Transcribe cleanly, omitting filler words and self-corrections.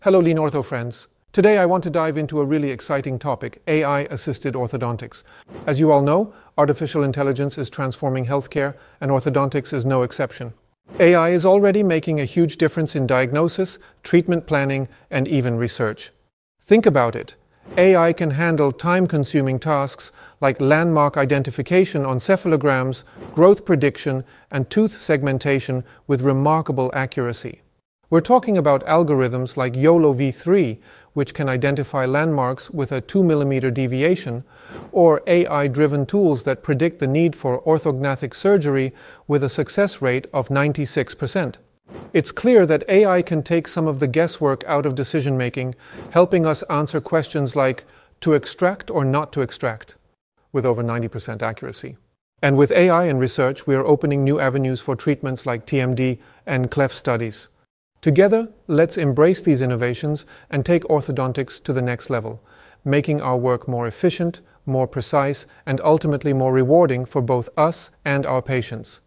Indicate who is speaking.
Speaker 1: Hello Lean Ortho friends. Today I want to dive into a really exciting topic, AI-assisted orthodontics. As you all know, artificial intelligence is transforming healthcare, and orthodontics is no exception. AI is already making a huge difference in diagnosis, treatment planning, and even research. Think about it. AI can handle time-consuming tasks like landmark identification on cephalograms, growth prediction, and tooth segmentation with remarkable accuracy. We're talking about algorithms like YOLO V3, which can identify landmarks with a 2 mm deviation, or AI-driven tools that predict the need for orthognathic surgery with a success rate of 96%. It's clear that AI can take some of the guesswork out of decision-making, helping us answer questions like to extract or not to extract, with over 90% accuracy. And with AI and research, we are opening new avenues for treatments like TMD and cleft studies. Together, let's embrace these innovations and take orthodontics to the next level, making our work more efficient, more precise, and ultimately more rewarding for both us and our patients.